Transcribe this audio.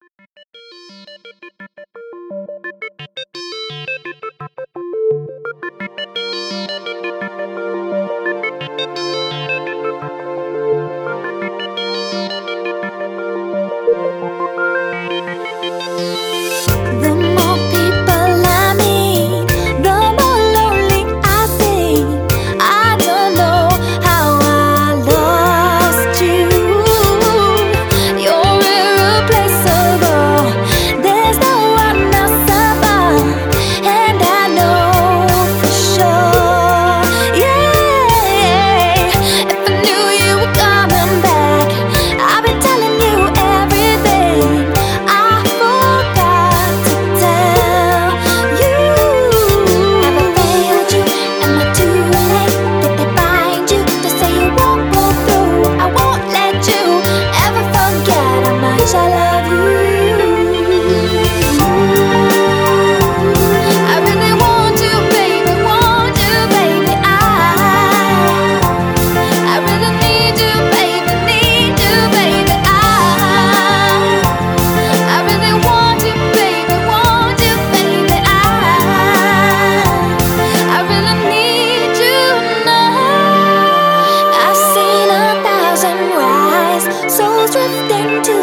The more people I meet, the more lonely I seem. I don't know how I lost you. You're irreplaceable. There's no one else above, and I know for sure. Yeah, if I knew you were coming back, I've been telling you everything. I forgot to tell you. Have I failed you? Am I too late? Did they find you to say you won't go through? I won't let you ever forget how much I love you. I really want you, baby, want you, baby. I really need you, baby, need you, baby. I really want you, baby, want you, baby. I really need you now. I've seen 1,000 rise, souls drifting to